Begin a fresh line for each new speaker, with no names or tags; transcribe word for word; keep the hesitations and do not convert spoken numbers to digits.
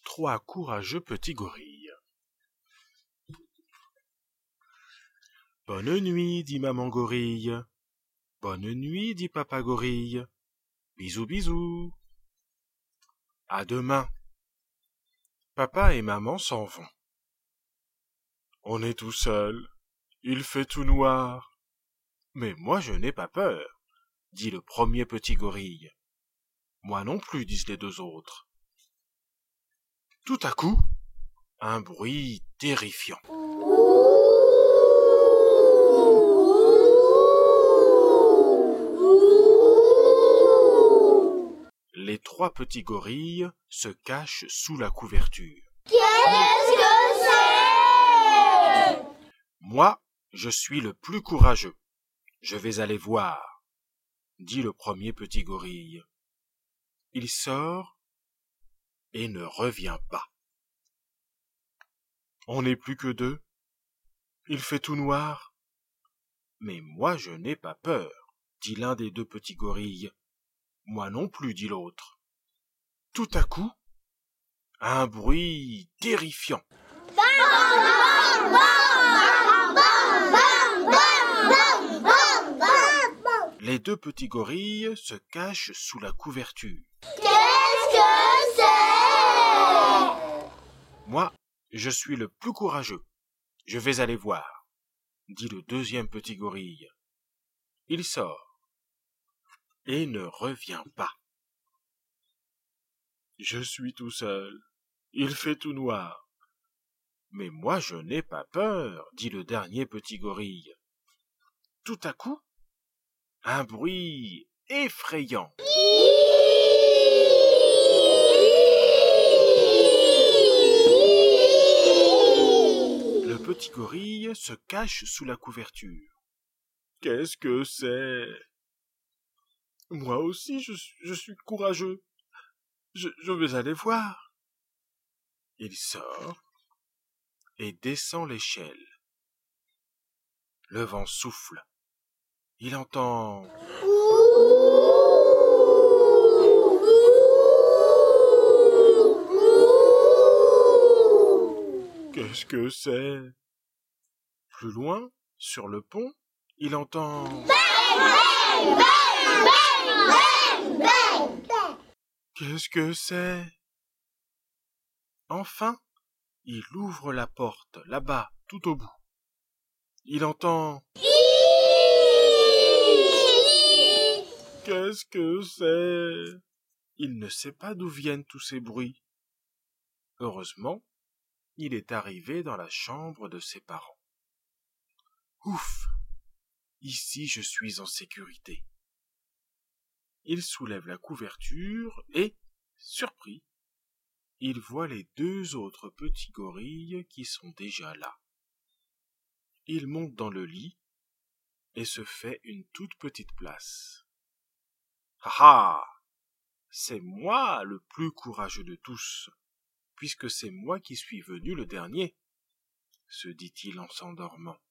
trois courageux petits gorilles. Bonne nuit, dit maman gorille. Bonne nuit, dit papa gorille. Bisous, bisous. À demain. Papa et maman s'en vont. On est tout seul. Il fait tout noir. Mais moi je n'ai pas peur, dit le premier petit gorille. Moi non plus, disent les deux autres. Tout à coup, un bruit terrifiant. Les trois petits gorilles se cachent sous la couverture.
Qu'est-ce que c'est?
Moi, je suis le plus courageux. Je vais aller voir, dit le premier petit gorille. Il sort et ne revient pas. On n'est plus que deux. Il fait tout noir. Mais moi je n'ai pas peur, dit l'un des deux petits gorilles. Moi non plus, dit l'autre. Tout à coup, un bruit terrifiant. Les deux petits gorilles se cachent sous la couverture.
Qu'est-ce que c'est?
Moi, je suis le plus courageux. Je vais aller voir, dit le deuxième petit gorille. Il sort et ne revient pas. Je suis tout seul. Il fait tout noir. Mais moi je n'ai pas peur, dit le dernier petit gorille. Tout à coup, un bruit effrayant. Le petit gorille se cache sous la couverture. Qu'est-ce que c'est? Moi aussi je, je suis courageux. Je, je vais aller voir. Il sort et descend l'échelle. Le vent souffle. Il entend... Qu'est-ce que c'est? Plus loin, sur le pont, il entend... Qu'est-ce que c'est? Enfin, il ouvre la porte, là-bas, tout au bout. Il entend... Qu'est-ce que c'est? Il ne sait pas d'où viennent tous ces bruits. Heureusement, il est arrivé dans la chambre de ses parents. Ouf! Ici je suis en sécurité. Il soulève la couverture et, surpris, il voit les deux autres petits gorilles qui sont déjà là. Il monte dans le lit et se fait une toute petite place. Ah ah! C'est moi le plus courageux de tous, puisque c'est moi qui suis venu le dernier, se dit-il en s'endormant.